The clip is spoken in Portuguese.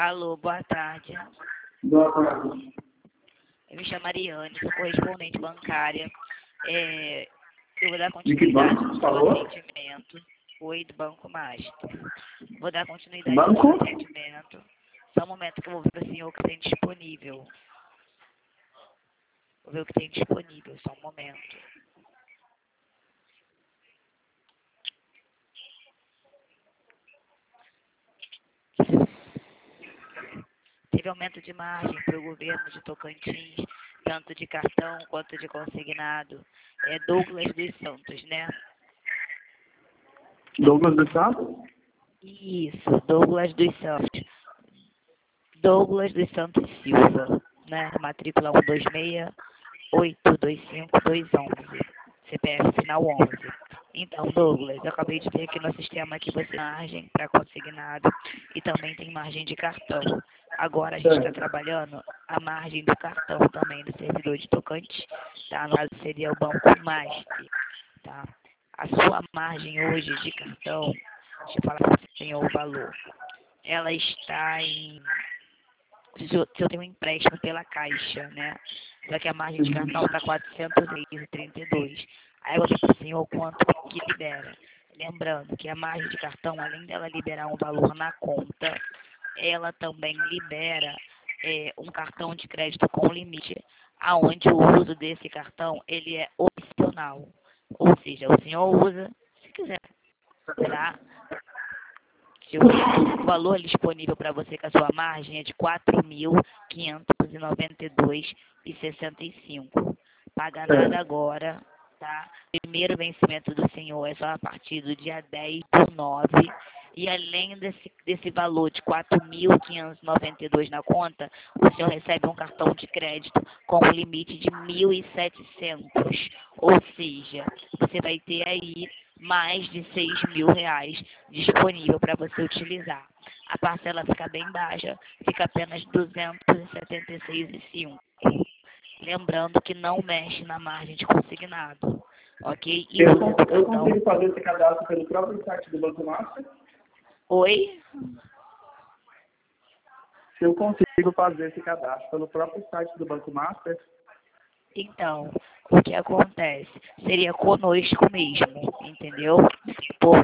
Alô, boa tarde. Boa tarde. Eu me chamo Mariane, sou correspondente bancária. Eu vou dar De que continuidade banco no você seu falou? atendimento. Oi, do Banco Master. Vou dar continuidade Banco? no seu atendimento. Só um momento que eu vou ver para o senhor o que tem disponível. Vou ver o que tem disponível, só um momento. Teve aumento de margem para o governo de Tocantins, tanto de cartão quanto de consignado. É Douglas dos Santos, né? Douglas dos Santos? Isso, Douglas dos Santos. Douglas dos Santos Silva, né? Matrícula 126-825-211. CPF final 11. Então, Douglas, eu acabei de ver aqui no sistema que você tem margem para consignado e também tem margem de cartão. Agora a gente está trabalhando a margem do cartão também no servidor de Tocantins, tá? No caso seria o Banco Master, tá? A sua margem hoje de cartão, deixa eu falar para o senhor o valor. Ela está em... Se eu tenho um empréstimo pela Caixa, né? Só que a margem de cartão está 432. Aí eu vou ver para o senhor quanto que libera. Lembrando que a margem de cartão, além dela liberar um valor na conta, ela também libera um cartão de crédito com limite, aonde o uso desse cartão ele é opcional. Ou seja, o senhor usa se quiser, tá? O valor disponível para você com a sua margem é de R$ 4.592,65. Paga nada agora, tá? Primeiro vencimento do senhor é só a partir do dia 10/9. E além desse valor de R$ 4.592 na conta, o senhor recebe um cartão de crédito com um limite de R$ 1.700. Ou seja, você vai ter aí mais de R$ 6.000 disponível para você utilizar. A parcela fica bem baixa, fica apenas R$ 276,05. Lembrando que não mexe na margem de consignado, ok? E Eu usa do cartão. consigo fazer esse cadastro pelo próprio site do Banco Master? Oi? Se eu consigo fazer esse cadastro pelo próprio site do Banco Master? Então, o que acontece? Seria conosco mesmo, entendeu? Por